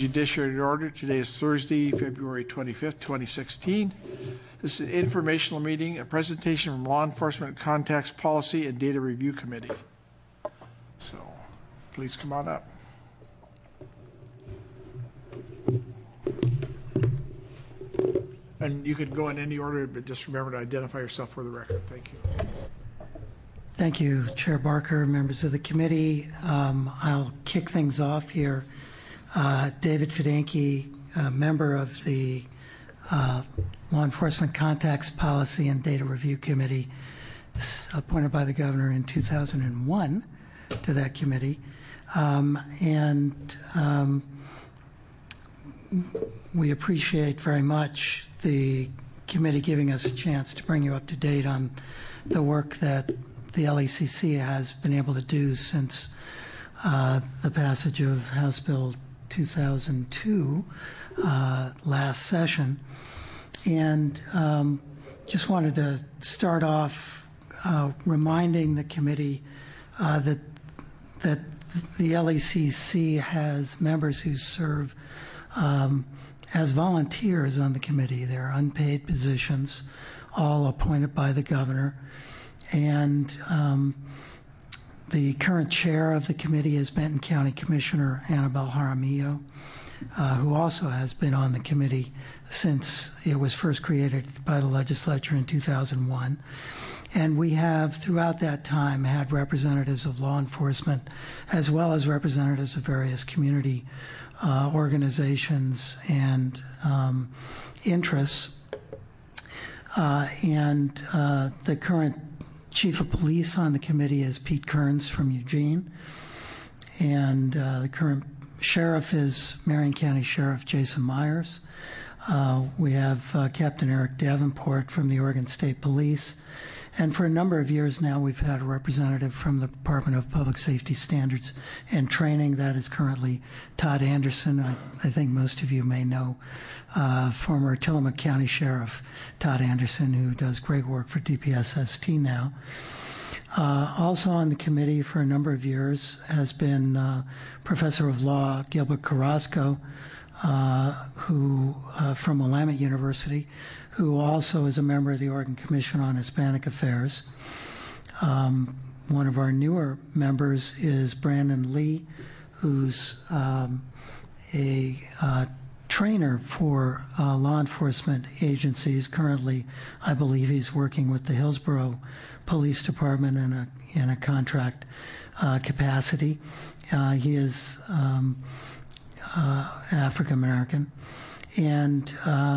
Judiciary Order. Today is Thursday, February 25th, 2016. This is an informational meeting, a presentation from Law Enforcement Contacts Policy and Data Review Committee. So, please come on up. And you can go in any order, but just remember to identify yourself for the record. Thank you. Thank you, Chair Barker, members of the committee. I'll kick things off here. David Fidanki, member of the Law Enforcement Contacts Policy and Data Review Committee, appointed by the governor in 2001 to that committee. We appreciate very much the committee giving us a chance to bring you up to date on the work that the LECC has been able to do since the passage of House Bill 2002 last session. And just wanted to start off reminding the committee that the LECC has members who serve as volunteers on the committee. They're unpaid positions, all appointed by the governor. And the current chair of the committee is Benton County Commissioner Annabelle Jaramillo, who also has been on the committee since it was first created by the legislature in 2001. And we have, throughout that time, had representatives of law enforcement as well as representatives of various community organizations and interests. The current chief of police on the committee is Pete Kearns from Eugene. And the current sheriff is Marion County Sheriff Jason Myers. We have Captain Eric Davenport from the Oregon State Police. And for a number of years now, we've had a representative from the Department of Public Safety Standards and Training. That is currently Todd Anderson. I think most of you may know former Tillamook County Sheriff Todd Anderson, who does great work for DPSST now. Also on the committee for a number of years has been Professor of Law Gilbert Carrasco, who from Willamette University, who also is a member of the Oregon Commission on Hispanic Affairs. One of our newer members is Brandon Lee, who's a trainer for law enforcement agencies. Currently, I believe he's working with the Hillsborough Police Department in a contract capacity. He is African American. And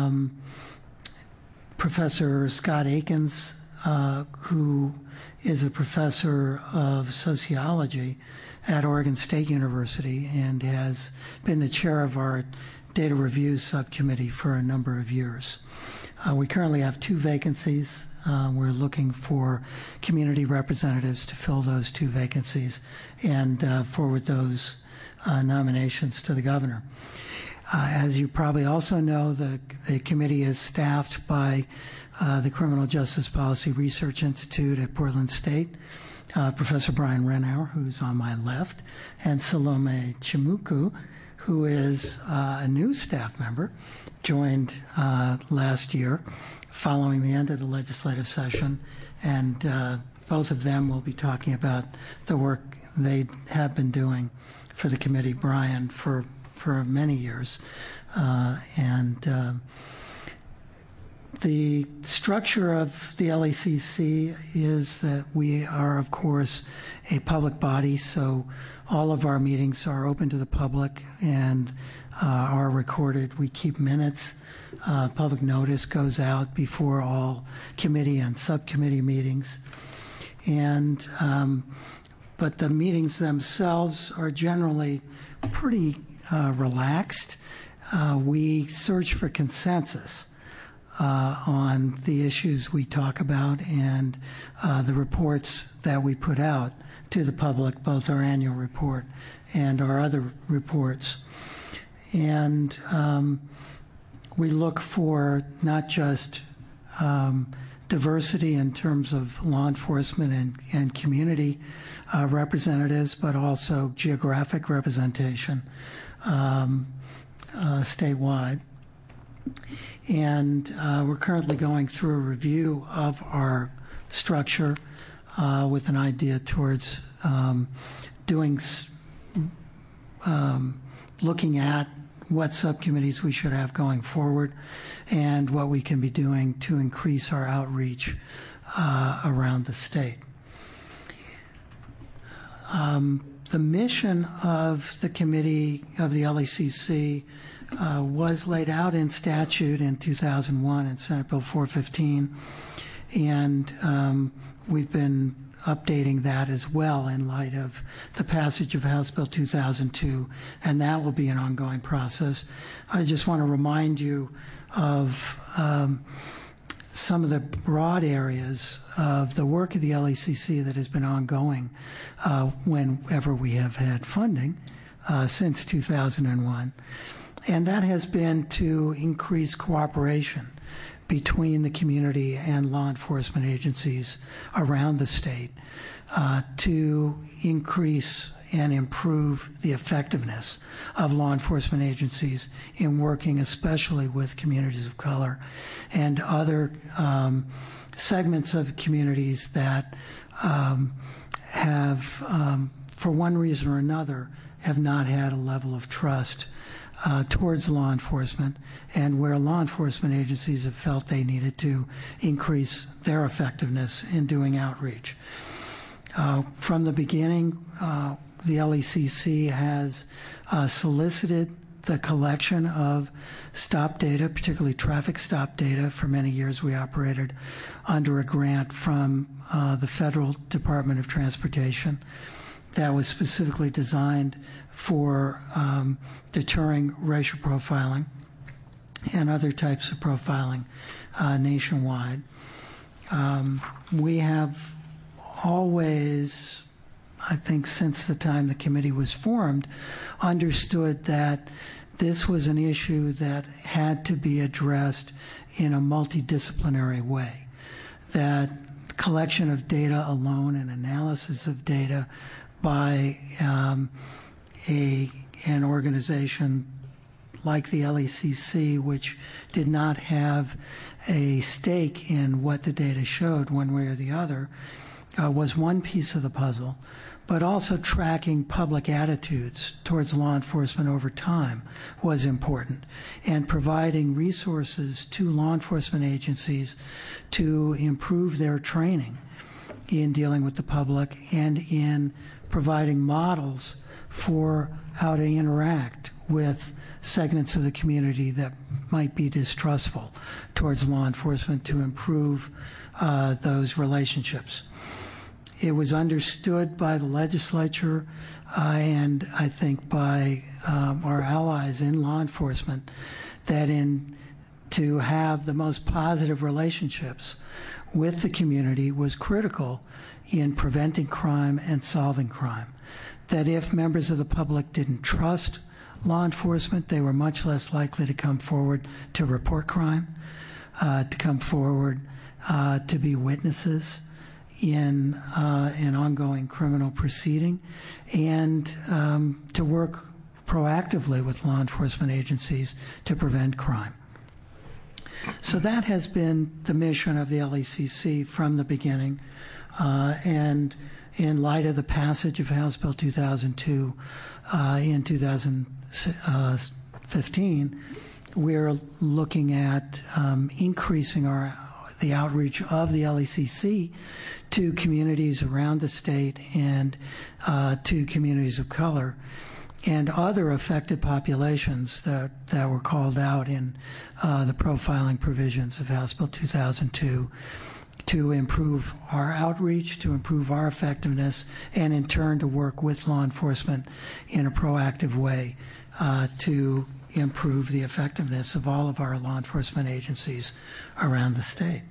Professor Scott Akins, who is a professor of sociology at Oregon State University and has been the chair of our data review subcommittee for a number of years. We currently have 2 vacancies. We're looking for community representatives to fill those 2 vacancies and forward those nominations to the governor. As you probably also know, the committee is staffed by the Criminal Justice Policy Research Institute at Portland State, Professor Brian Renauer, who's on my left, and Salome Chimuku, who is a new staff member, joined last year following the end of the legislative session, and both of them will be talking about the work they have been doing for the committee. Brian for many years. The structure of the LECC is that we are, of course, a public body, so all of our meetings are open to the public and are recorded. We keep minutes. Public notice goes out before all committee and subcommittee meetings. But the meetings themselves are generally pretty relaxed. We search for consensus on the issues we talk about and the reports that we put out to the public, both our annual report and our other reports. And we look for not just diversity in terms of law enforcement and community representatives, but also geographic representation. statewide. And we're currently going through a review of our structure with an idea towards looking at what subcommittees we should have going forward and what we can be doing to increase our outreach around the state. The mission of the committee of the LECC was laid out in statute in 2001 in Senate Bill 415, and we've been updating that as well in light of the passage of House Bill 2002, and that will be an ongoing process. I just want to remind you of some of the broad areas of the work of the LECC that has been ongoing whenever we have had funding since 2001. And that has been to increase cooperation between the community and law enforcement agencies around the state to increase and improve the effectiveness of law enforcement agencies in working especially with communities of color and other segments of communities that have, for one reason or another, have not had a level of trust towards law enforcement, and where law enforcement agencies have felt they needed to increase their effectiveness in doing outreach. From the beginning, the LECC has solicited the collection of stop data, particularly traffic stop data. For many years we operated under a grant from the Federal Department of Transportation that was specifically designed for deterring racial profiling and other types of profiling nationwide. We have always, I think since the time the committee was formed, understood that this was an issue that had to be addressed in a multidisciplinary way, that collection of data alone and analysis of data by an organization like the LECC, which did not have a stake in what the data showed one way or the other, was one piece of the puzzle, but also tracking public attitudes towards law enforcement over time was important, and providing resources to law enforcement agencies to improve their training in dealing with the public and in providing models for how to interact with segments of the community that might be distrustful towards law enforcement to improve those relationships. It was understood by the legislature and I think by our allies in law enforcement that to have the most positive relationships with the community was critical in preventing crime and solving crime. That if members of the public didn't trust law enforcement, they were much less likely to come forward to report crime, to come forward to be witnesses in an ongoing criminal proceeding, and to work proactively with law enforcement agencies to prevent crime. So that has been the mission of the LECC from the beginning, and in light of the passage of House Bill 2002 in 2015, we're looking at increasing the outreach of the LECC to communities around the state and to communities of color and other affected populations that were called out in the profiling provisions of House Bill 2002 to improve our outreach, to improve our effectiveness, and in turn to work with law enforcement in a proactive way to improve the effectiveness of all of our law enforcement agencies around the state.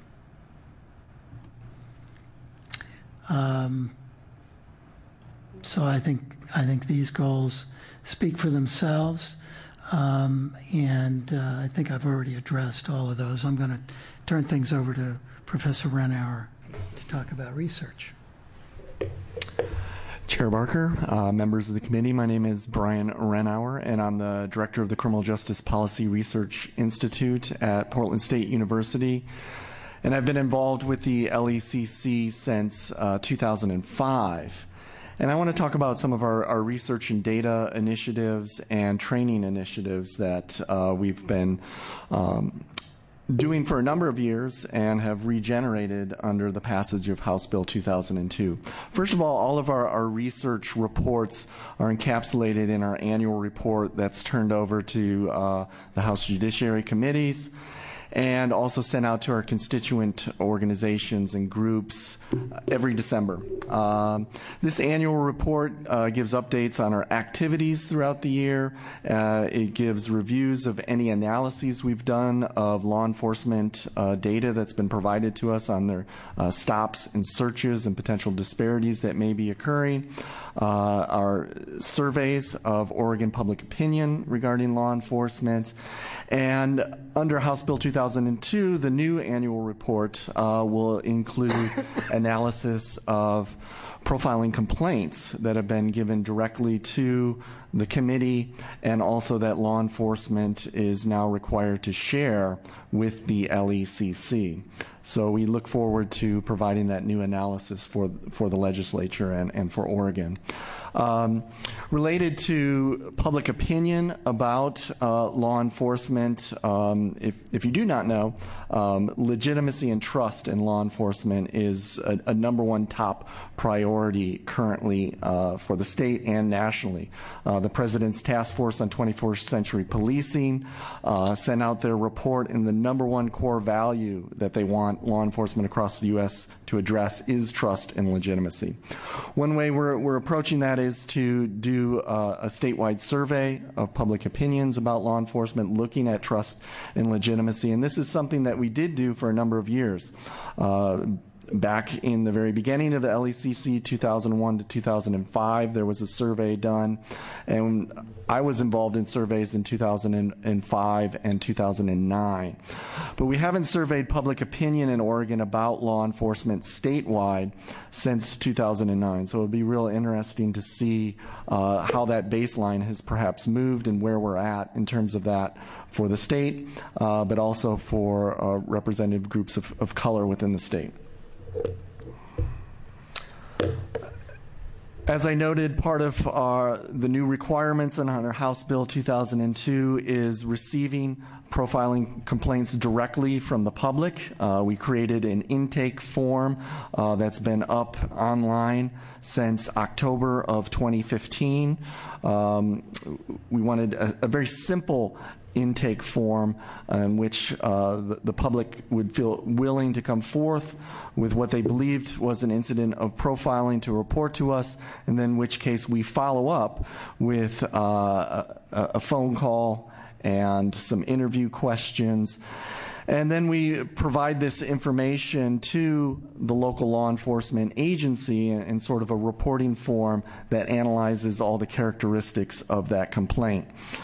So I think these goals speak for themselves, and I think I've already addressed all of those. I'm going to turn things over to Professor Rennauer to talk about research. Chair Barker, members of the committee, my name is Brian Renauer, and I'm the director of the Criminal Justice Policy Research Institute at Portland State University. And I've been involved with the LECC since 2005. And I want to talk about some of our research and data initiatives and training initiatives that we've been doing for a number of years and have regenerated under the passage of House Bill 2002. First of all of our research reports are encapsulated in our annual report that's turned over to the House Judiciary Committees and also sent out to our constituent organizations and groups every December. This annual report gives updates on our activities throughout the year. It gives reviews of any analyses we've done of law enforcement data that's been provided to us on their stops and searches and potential disparities that may be occurring. Our surveys of Oregon public opinion regarding law enforcement. And under House Bill 2002, the new annual report will include analysis of profiling complaints that have been given directly to the committee, and also that law enforcement is now required to share with the LECC. So we look forward to providing that new analysis for the legislature and for Oregon. Related to public opinion about law enforcement, if you do not know, legitimacy and trust in law enforcement is a number one top priority currently for the state and nationally. The President's Task Force on 21st Century Policing sent out their report, and the number one core value that they want law enforcement across the U.S. to address is trust and legitimacy. One way we're approaching that is to do a statewide survey of public opinions about law enforcement, looking at trust and legitimacy. And this is something that we did do for a number of years. Back in the very beginning of the LECC, 2001 to 2005, there was a survey done, and I was involved in surveys in 2005 and 2009. But we haven't surveyed public opinion in Oregon about law enforcement statewide since 2009. So it would be real interesting to see how that baseline has perhaps moved and where we're at in terms of that for the state, but also for representative groups of color within the state. As I noted, part of the new requirements under House Bill 2002 is receiving profiling complaints directly from the public. We created an intake form that's been up online since October of 2015. We wanted a very simple intake form in which the public would feel willing to come forth with what they believed was an incident of profiling to report to us, and then in which case we follow up with a phone call and some interview questions. And then we provide this information to the local law enforcement agency in sort of a reporting form that analyzes all the characteristics of that complaint.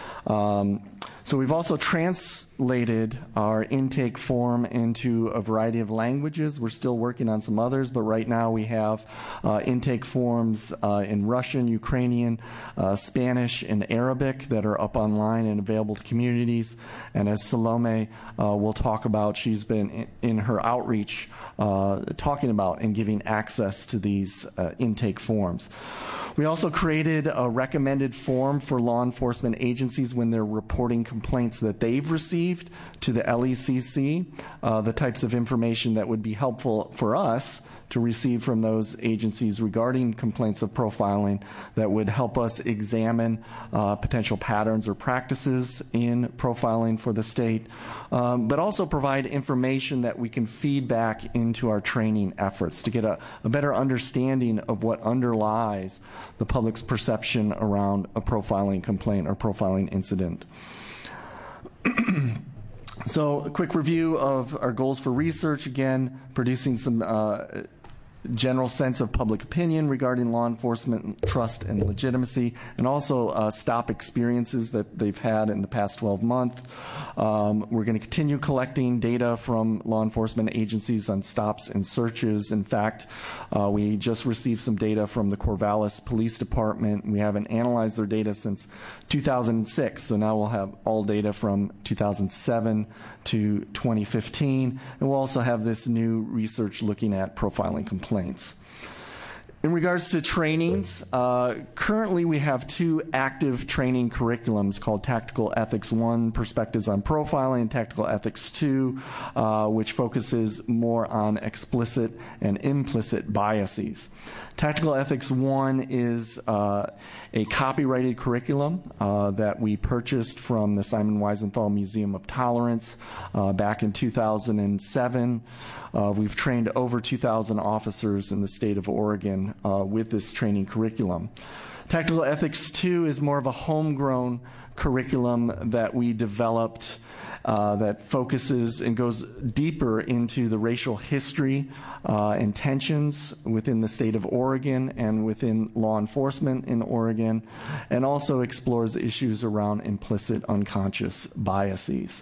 So we've also translated our intake form into a variety of languages. We're still working on some others, but right now we have intake forms in Russian, Ukrainian, Spanish, and Arabic that are up online and available to communities. And as Salome will talk about, she's been in her outreach talking about and giving access to these intake forms. We also created a recommended form for law enforcement agencies when they're reporting complaints that they've received to the LECC, the types of information that would be helpful for us to receive from those agencies regarding complaints of profiling that would help us examine potential patterns or practices in profiling for the state, but also provide information that we can feed back into our training efforts to get a better understanding of what underlies the public's perception around a profiling complaint or profiling incident. So a quick review of our goals for research. Again, producing some general sense of public opinion regarding law enforcement, trust and legitimacy, and also stop experiences that they've had in the past 12 months. We're going to continue collecting data from law enforcement agencies on stops and searches. In fact, we just received some data from the Corvallis Police Department. We haven't analyzed their data since 2006, so now we'll have all data from 2007 to 2015, and we'll also have this new research looking at profiling complaints. In regards to trainings, currently we have 2 active training curriculums called Tactical Ethics 1, Perspectives on Profiling, and Tactical Ethics 2, which focuses more on explicit and implicit biases. Tactical Ethics 1 is a copyrighted curriculum that we purchased from the Simon Wiesenthal Museum of Tolerance back in 2007. We've trained over 2,000 officers in the state of Oregon with this training curriculum. Tactical Ethics 2 is more of a homegrown curriculum that we developed that focuses and goes deeper into the racial history and tensions within the state of Oregon and within law enforcement in Oregon, and also explores issues around implicit unconscious biases.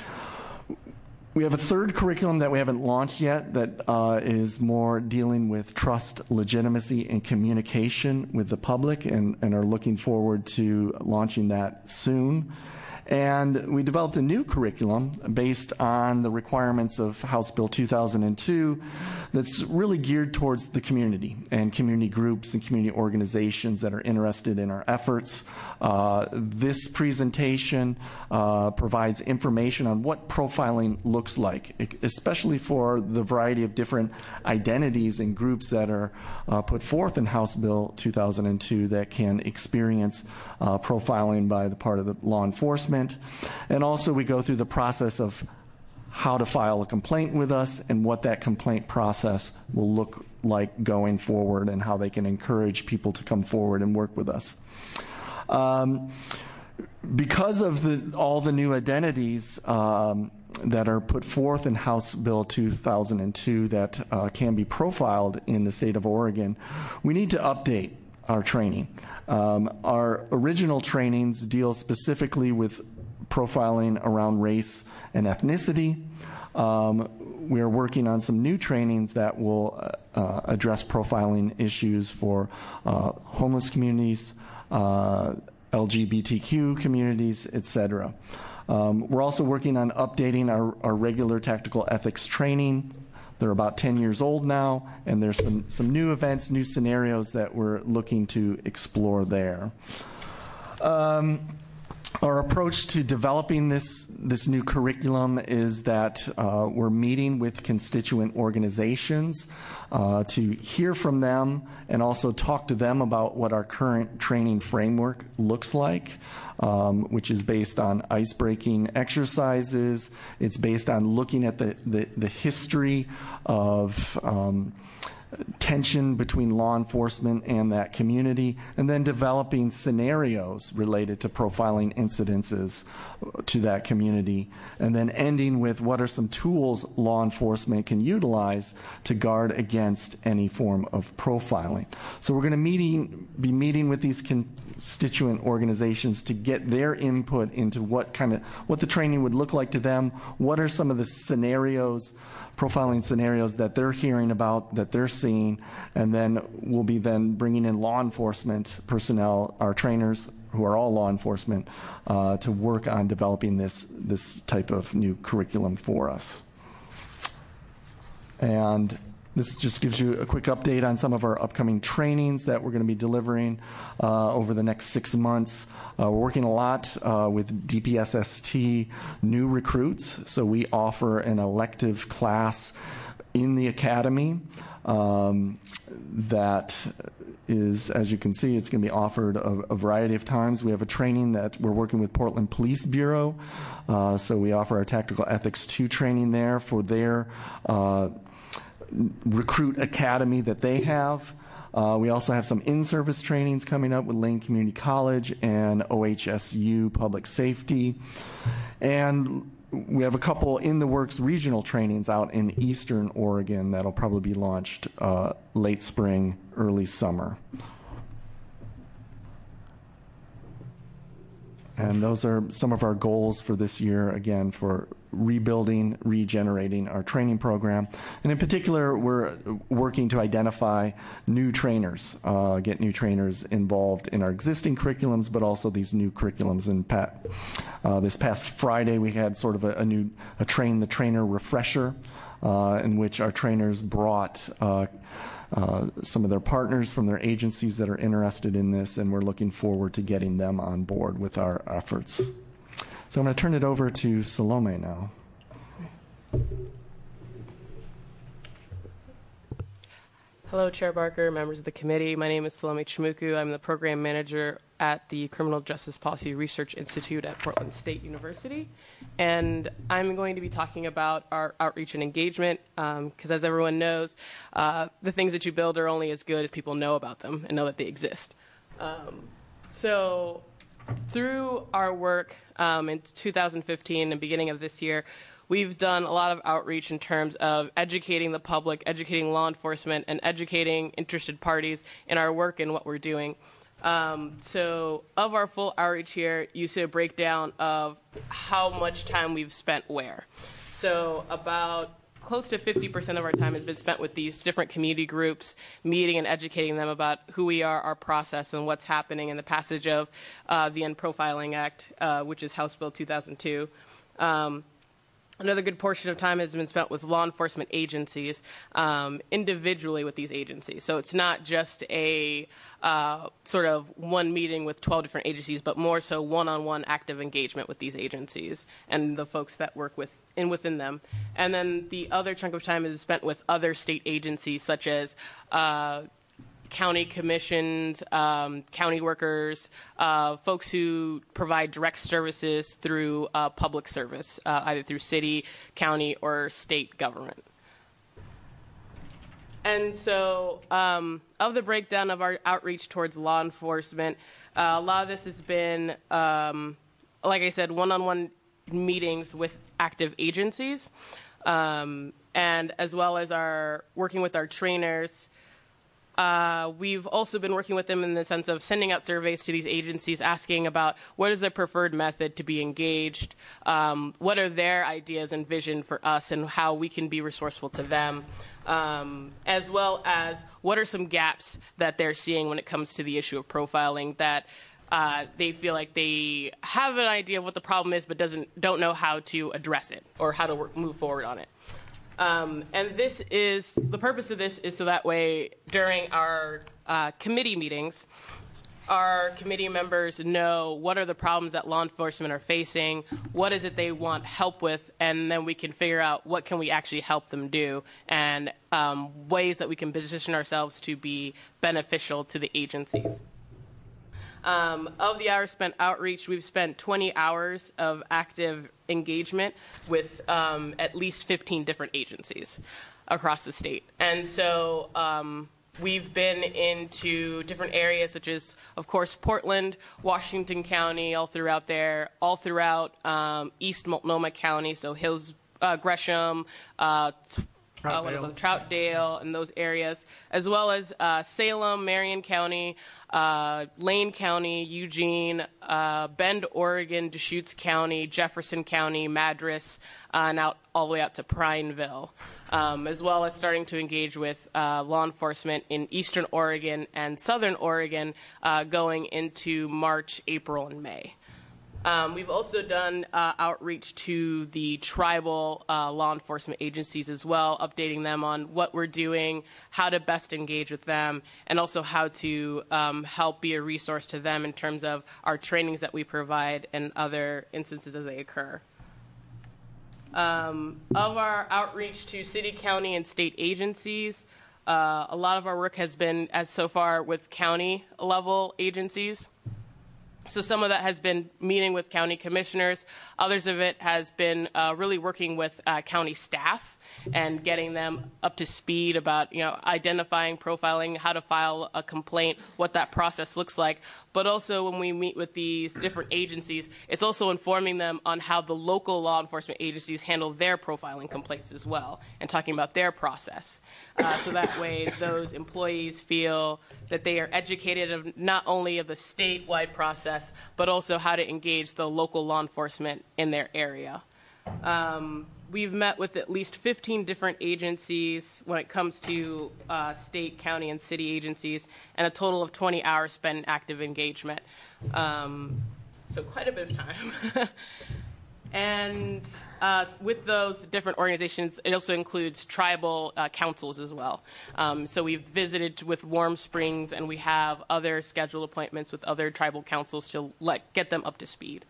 We have a third curriculum that we haven't launched yet that is more dealing with trust, legitimacy, and communication with the public, and are looking forward to launching that soon. And we developed a new curriculum based on the requirements of House Bill 2002 that's really geared towards the community and community groups and community organizations that are interested in our efforts. This presentation provides information on what profiling looks like, especially for the variety of different identities and groups that are put forth in House Bill 2002 that can experience profiling by the part of the law enforcement. And also we go through the process of how to file a complaint with us and what that complaint process will look like going forward, and how they can encourage people to come forward and work with us. Because of all the new identities that are put forth in House Bill 2002 that can be profiled in the state of Oregon, we need to update our training. Our original trainings deal specifically with profiling around race and ethnicity. We are working on some new trainings that will address profiling issues for homeless communities, LGBTQ communities, etc. We're also working on updating our regular tactical ethics training. They're about 10 years old now, and there's some new events, new scenarios that we're looking to explore there. Our approach to developing this new curriculum is that we're meeting with constituent organizations to hear from them and also talk to them about what our current training framework looks like, which is based on ice-breaking exercises. It's based on looking at the history of tension between law enforcement and that community, and then developing scenarios related to profiling incidences to that community, and then ending with what are some tools law enforcement can utilize to guard against any form of profiling. So we're going to be meeting with these constituent organizations to get their input into what the training would look like to them, what are some of the scenarios, profiling scenarios that they're hearing about, that they're seeing, and then we'll be then bringing in law enforcement personnel, our trainers, who are all law enforcement, to work on developing this type of new curriculum for us. And this just gives you a quick update on some of our upcoming trainings that we're going to be delivering over the next 6 months. We're working a lot with DPSST new recruits, so we offer an elective class in the academy that is, as you can see, it's going to be offered a variety of times. We have a training that we're working with Portland Police Bureau, so we offer our Tactical Ethics 2 training there for their recruit academy that they have. We also have some in-service trainings coming up with Lane Community College and OHSU Public Safety. And we have a couple in the works regional trainings out in Eastern Oregon that'll probably be launched late spring, early summer. And those are some of our goals for this year, again, for rebuilding, regenerating our training program. And in particular, we're working to identify new trainers, get new trainers involved in our existing curriculums, but also these new curriculums. And this past Friday, we had sort of a Train the Trainer refresher, in which our trainers brought some of their partners from their agencies that are interested in this, and we're looking forward to getting them on board with our efforts. So I'm going to turn it over to Salome now. Hello, Chair Barker, members of the committee. My name is Salome Chimuku. I'm the program manager at the Criminal Justice Policy Research Institute at Portland State University. And I'm going to be talking about our outreach and engagement, because as everyone knows, the things that you build are only as good as people know about them and know that they exist. So through our work in 2015 and beginning of this year, we've done a lot of outreach in terms of educating the public, educating law enforcement, and educating interested parties in our work and what we're doing. So of our full outreach here, you see a breakdown of how much time we've spent where. So about close to 50% of our time has been spent with these different community groups, meeting and educating them about who we are, our process, and what's happening in the passage of the End Profiling Act, which is House Bill 2002. Another good portion of time has been spent with law enforcement agencies, individually with these agencies. So it's not just a sort of one meeting with 12 different agencies, but more so one-on-one active engagement with these agencies and the folks that work within them. And then the other chunk of time is spent with other state agencies, such as county commissions, county workers, folks who provide direct services through public service, either through city, county, or state government. And so of the breakdown of our outreach towards law enforcement, a lot of this has been, like I said, one-on-one meetings with active agencies, and as well as our working with our trainers. We've also been working with them in the sense of sending out surveys to these agencies, asking about what is their preferred method to be engaged, what are their ideas and vision for us, and how we can be resourceful to them, as well as what are some gaps that they're seeing when it comes to the issue of profiling that they feel like they have an idea of what the problem is, but don't know how to address it or how to move forward on it. And the purpose of this is so that way during our committee meetings, our committee members know what are the problems that law enforcement are facing, what is it they want help with, and then we can figure out what can we actually help them do, and ways that we can position ourselves to be beneficial to the agencies. Of the hours spent outreach, we've spent 20 hours of active engagement with at least 15 different agencies across the state. And so we've been into different areas such as, of course, Portland, Washington County, all throughout there, all throughout East Multnomah County, so Hills, Gresham, Troutdale, and those areas, as well as Salem, Marion County, Lane County, Eugene, Bend, Oregon, Deschutes County, Jefferson County, Madras, and all the way out to Prineville, as well as starting to engage with law enforcement in Eastern Oregon and Southern Oregon going into March, April, and May. We've also done outreach to the tribal law enforcement agencies as well, updating them on what we're doing, how to best engage with them, and also how to help be a resource to them in terms of our trainings that we provide and other instances as they occur. Of our outreach to city, county, and state agencies, a lot of our work has been, as so far, with county level agencies. So some of that has been meeting with county commissioners. Others of it has been really working with county staff and getting them up to speed about, identifying, profiling, how to file a complaint, what that process looks like. But also when we meet with these different agencies, it's also informing them on how the local law enforcement agencies handle their profiling complaints as well, and talking about their process. So that way those employees feel that they are educated of not only of the statewide process, but also how to engage the local law enforcement in their area. We've met with at least 15 different agencies when it comes to state, county, and city agencies, and a total of 20 hours spent in active engagement. So quite a bit of time. And with those different organizations, it also includes tribal councils as well. So we've visited with Warm Springs, and we have other scheduled appointments with other tribal councils to get them up to speed.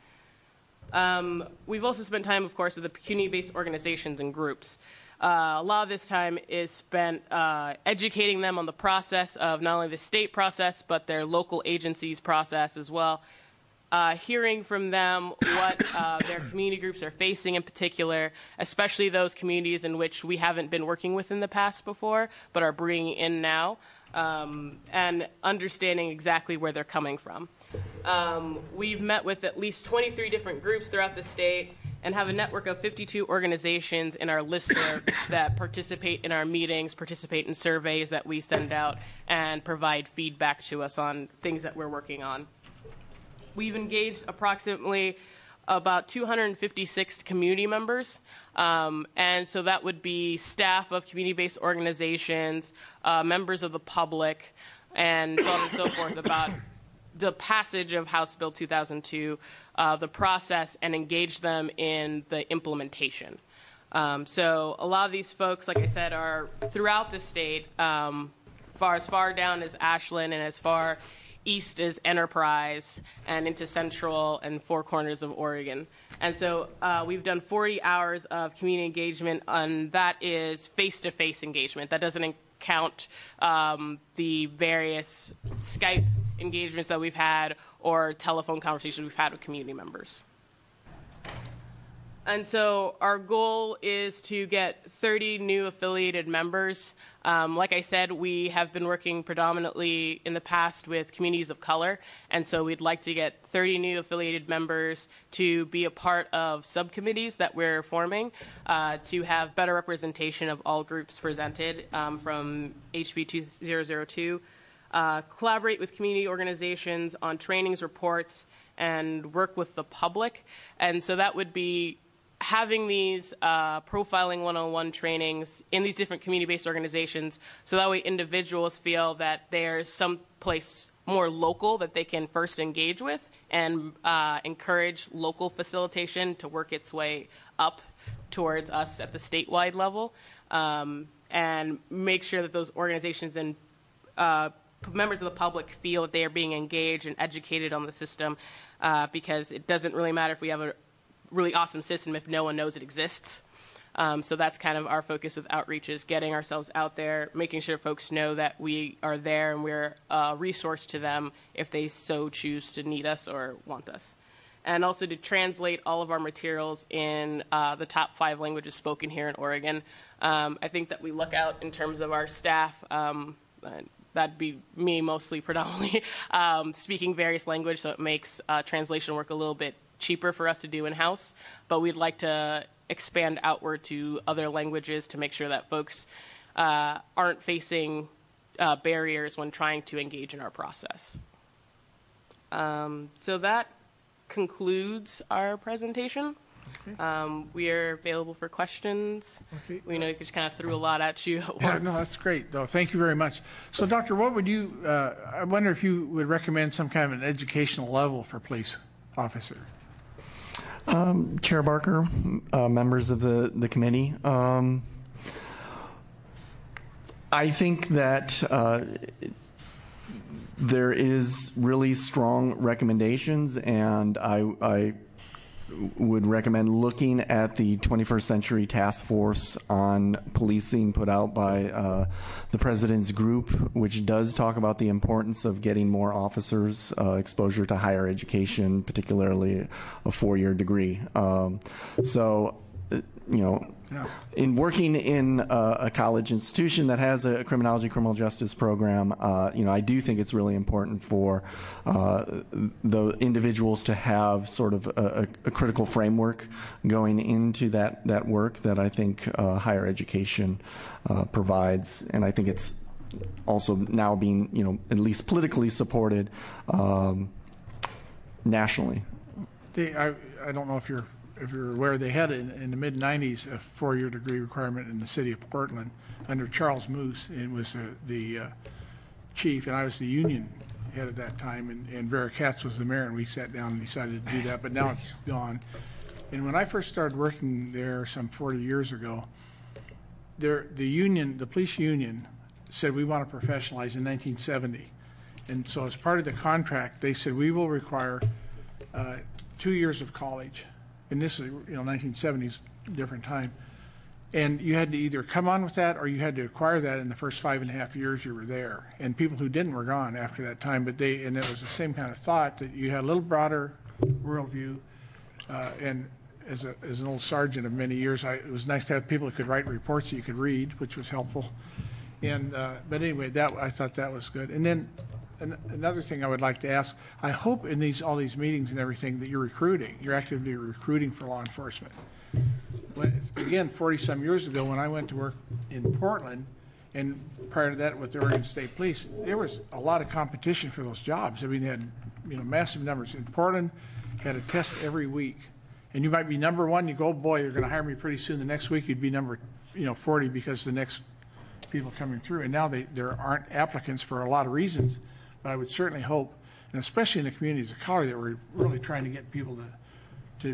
We've also spent time, of course, with the community-based organizations and groups. A lot of this time is spent educating them on the process of not only the state process, but their local agencies process as well. Hearing from them what their community groups are facing in particular, especially those communities in which we haven't been working with in the past before, but are bringing in now, and understanding exactly where they're coming from. We've met with at least 23 different groups throughout the state and have a network of 52 organizations in our listserv that participate in our meetings, participate in surveys that we send out, and provide feedback to us on things that we're working on. We've engaged approximately about 256 community members, and so that would be staff of community-based organizations, members of the public, and so on and so forth about the passage of House Bill 2002, the process, and engage them in the implementation. So a lot of these folks, like I said, are throughout the state, as far down as Ashland and as far east as Enterprise and into Central and Four Corners of Oregon. And so we've done 40 hours of community engagement, and that is face-to-face engagement. That doesn't count the various Skype engagements that we've had or telephone conversations we've had with community members. And so our goal is to get 30 new affiliated members. Like I said, we have been working predominantly in the past with communities of color, and so we'd like to get 30 new affiliated members to be a part of subcommittees that we're forming to have better representation of all groups presented from HB 2002, collaborate with community organizations on trainings, reports, and work with the public. And so that would be having these profiling one-on-one trainings in these different community-based organizations, so that way individuals feel that there's some place more local that they can first engage with and encourage local facilitation to work its way up towards us at the statewide level, and make sure that those organizations and members of the public feel that they are being engaged and educated on the system, because it doesn't really matter if we have a really awesome system if no one knows it exists. So that's kind of our focus with outreach, is getting ourselves out there, making sure folks know that we are there and we're a resource to them if they so choose to need us or want us. And also to translate all of our materials in the top 5 languages spoken here in Oregon. I think that we look out in terms of our staff. That'd be me mostly predominantly speaking various languages, so it makes translation work a little bit cheaper for us to do in-house, but we'd like to expand outward to other languages to make sure that folks aren't facing barriers when trying to engage in our process. So that concludes our presentation. Okay. We are available for questions. Okay. We know you just kind of threw a lot at you at once. Yeah, no, that's great, though. Thank you very much. So, Doctor, what would you, I wonder if you would recommend some kind of an educational level for police officer? Chair Barker, members of the committee, I think that there is really strong recommendations, and I would recommend looking at the 21st Century Task Force on Policing put out by the President's Group, which does talk about the importance of getting more officers exposure to higher education, particularly a 4-year degree. So in working in a college institution that has a criminology, criminal justice program, I do think it's really important for the individuals to have sort of a critical framework going into that work that I think higher education provides, and I think it's also now being, at least politically supported nationally. I don't know if you're aware, they had in the mid-'90s a 4-year degree requirement in the city of Portland under Charles Moose. It was the chief, and I was the union head at that time, and Vera Katz was the mayor, and we sat down and decided to do that, but now it's gone. And when I first started working there some 40 years ago, the police union said we want to professionalize in 1970. And so as part of the contract, they said we will require 2 years of college. And this is, 1970s, different time. And you had to either come on with that or you had to acquire that in the first 5.5 years you were there. And people who didn't were gone after that time. And it was the same kind of thought that you had a little broader worldview. And as an old sergeant of many years, it was nice to have people who could write reports that you could read, which was helpful. And but anyway, I thought that was good. And then another thing I would like to ask, I hope in all these meetings and everything that you're actively recruiting for law enforcement. Again, 40-some years ago when I went to work in Portland, and prior to that with the Oregon State Police, there was a lot of competition for those jobs. I mean, they had massive numbers. In Portland, had a test every week. And you might be number one, you go, boy, they're going to hire me pretty soon. The next week you'd be number 40 because the next people coming through. And now there aren't applicants for a lot of reasons. But I would certainly hope, and especially in the communities of color, that we're really trying to get people to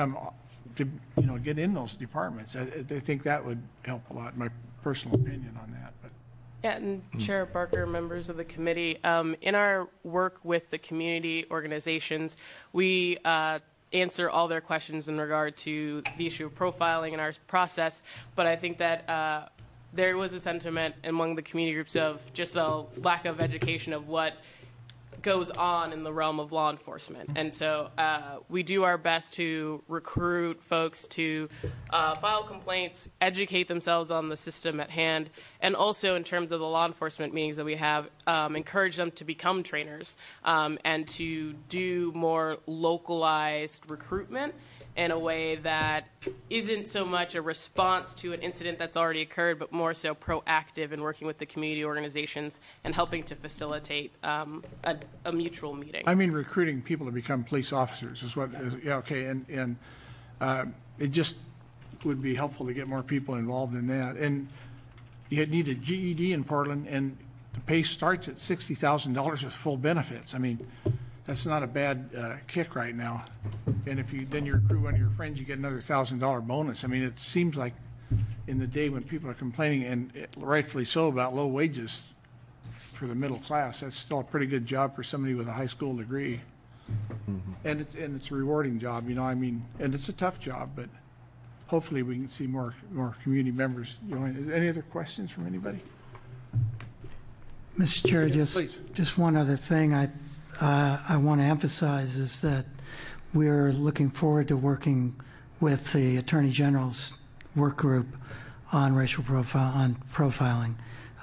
get in those departments. I think that would help a lot. My personal opinion on that. But yeah, and Chair Barker, members of the committee, in our work with the community organizations, we answer all their questions in regard to the issue of profiling in our process. But I think that there was a sentiment among the community groups of just a lack of education of what goes on in the realm of law enforcement. And so we do our best to recruit folks to file complaints, educate themselves on the system at hand, and also in terms of the law enforcement meetings that we have, encourage them to become trainers and to do more localized recruitment in a way that isn't so much a response to an incident that's already occurred, but more so proactive in working with the community organizations and helping to facilitate a mutual meeting. I mean, recruiting people to become police officers is what, okay, and it just would be helpful to get more people involved in that. And you need a GED in Portland, and the pay starts at $60,000 with full benefits. I mean, that's not a bad kick right now. And if you recruit one of your friends, you get another $1,000 bonus. I mean, it seems like in the day when people are complaining, and rightfully so, about low wages for the middle class, that's still a pretty good job for somebody with a high school degree. And it's a rewarding job, I mean, and it's a tough job, but hopefully we can see more community members join. Any other questions from anybody? Mr. Chair, just one other thing I want to emphasize is that we're looking forward to working with the Attorney General's work group on profiling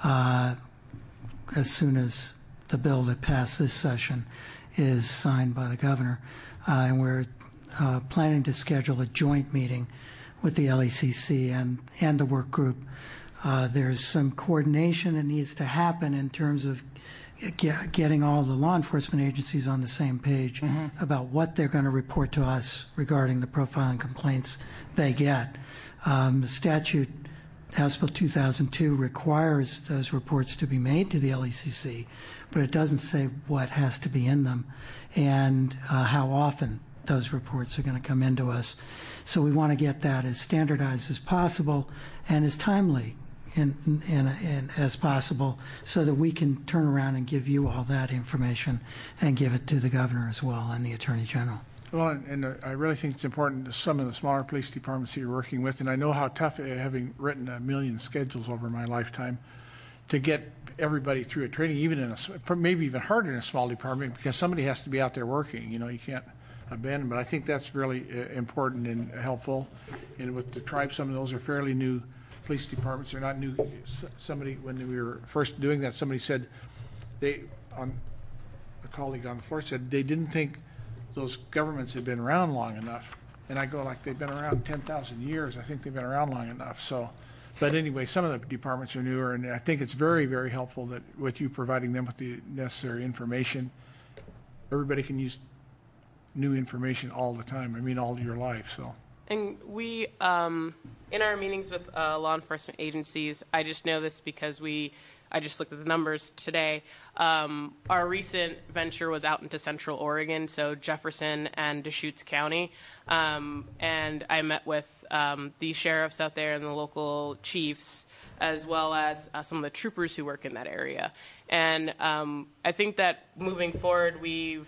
as soon as the bill that passed this session is signed by the governor. And we're planning to schedule a joint meeting with the LECC and the work group. There's some coordination that needs to happen in terms of getting all the law enforcement agencies on the same page about what they're going to report to us regarding the profiling complaints they get. The statute, House Bill 2002, requires those reports to be made to the LECC, but it doesn't say what has to be in them and how often those reports are going to come into us. So we want to get that as standardized as possible and as timely as possible so that we can turn around and give you all that information and give it to the governor as well and the Attorney General. Well, and I really think it's important to some of the smaller police departments that you're working with, and I know how tough, having written 1 million schedules over my lifetime, to get everybody through a training, even maybe even harder in a small department, because somebody has to be out there working. You can't abandoned. But I think that's really important and helpful. And with the tribe, some of those are fairly new police departments. They're not new. Somebody, when we were first doing that, somebody said a colleague on the floor said they didn't think those governments had been around long enough. And I go, like, they've been around 10,000 years. I think they've been around long enough. So, but anyway, some of the departments are newer, and I think it's very, very helpful that with you providing them with the necessary information. Everybody can use new information all the time. I mean, all your life. So. And we, in our meetings with law enforcement agencies, I just know this because I just looked at the numbers today. Our recent venture was out into Central Oregon, so Jefferson and Deschutes County. And I met with the sheriffs out there and the local chiefs, as well as some of the troopers who work in that area. And I think that moving forward, we've,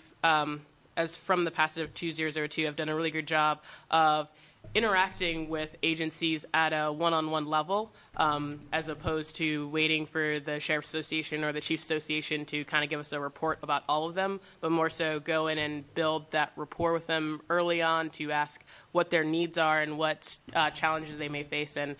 as from the passage of 2002, have done a really good job of interacting with agencies at a one-on-one level, as opposed to waiting for the Sheriff's Association or the Chiefs Association to kind of give us a report about all of them, but more so go in and build that rapport with them early on to ask what their needs are and what challenges they may face, and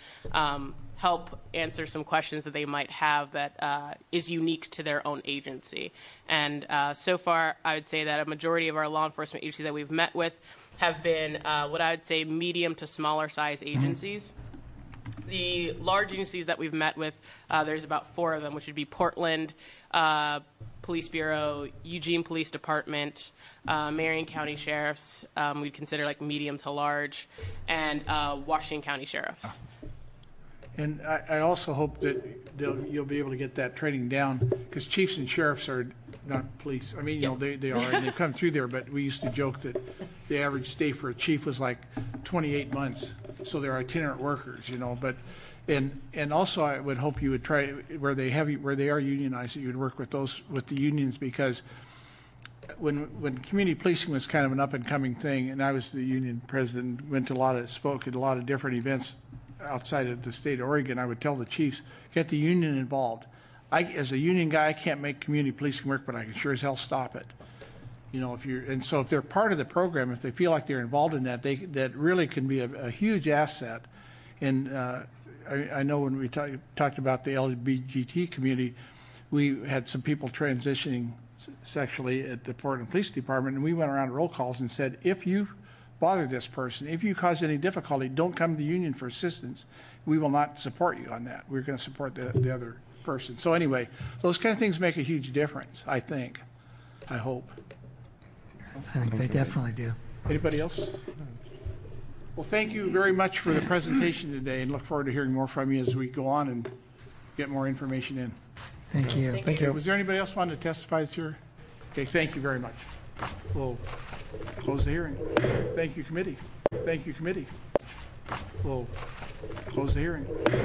help answer some questions that they might have that is unique to their own agency. And so far, I would say that a majority of our law enforcement agencies that we've met with have been what I would say medium to smaller size agencies. The large agencies that we've met with, there's about 4 of them, which would be Portland Police Bureau, Eugene Police Department, Marion County Sheriffs, we'd consider like medium to large, and Washington County Sheriffs. And I also hope that you'll be able to get that training down, because chiefs and sheriffs are not police. I mean, you know, they are, and they've come through there, but we used to joke that the average stay for a chief was like 28 months. So they're itinerant workers, you know. But and also I would hope you would try where they are unionized, that you would work with the unions, because when community policing was kind of an up and coming thing, and I was the union president, spoke at a lot of different events outside of the state of Oregon, I would tell the chiefs, get the union involved. As a union guy, I can't make community policing work, but I can sure as hell stop it. You know, so if they're part of the program, if they feel like they're involved in that, that really can be a huge asset. And I know when we talked about the LGBT community, we had some people transitioning sexually at the Portland Police Department, and we went around roll calls and said, if you bother this person, if you cause any difficulty, don't come to the union for assistance. We will not support you on that. We're going to support the other person. So anyway, those kind of things make a huge difference, I think. I hope. I think they definitely do. Anybody else? Well, thank you very much for the presentation today, and look forward to hearing more from you as we go on and get more information in. Thank you. Thank you. Was there anybody else wanting to testify this here? Okay, thank you very much. We'll close the hearing. Thank you, committee. Thank you, committee. We'll close the hearing.